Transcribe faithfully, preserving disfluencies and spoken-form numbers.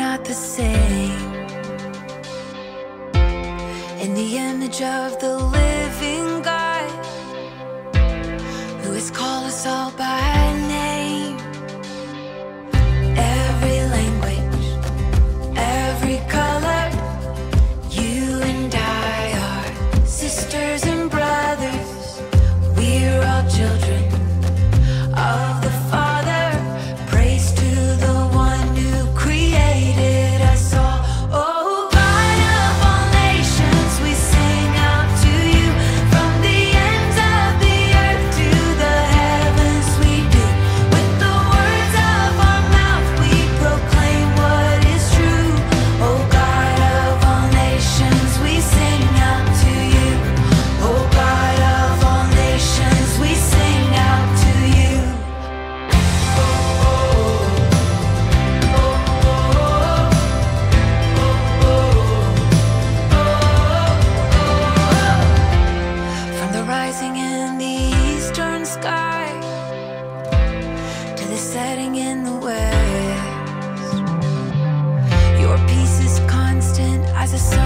not the same. In the image of the living God, who has called us all by name. Every language, every color, you and I are sisters and brothers. We're all children of the Father. Praise to the one who created us all. Oh, God of all nations, we sing out to you. From the ends of the earth to the heavens we do. With the words of our mouth we proclaim what is true. Oh, God of all nations, we sing out to you. Oh, God of all nations, we sing out to you. From the rising in the eastern sky to the setting in the west, your peace is constant as a sun.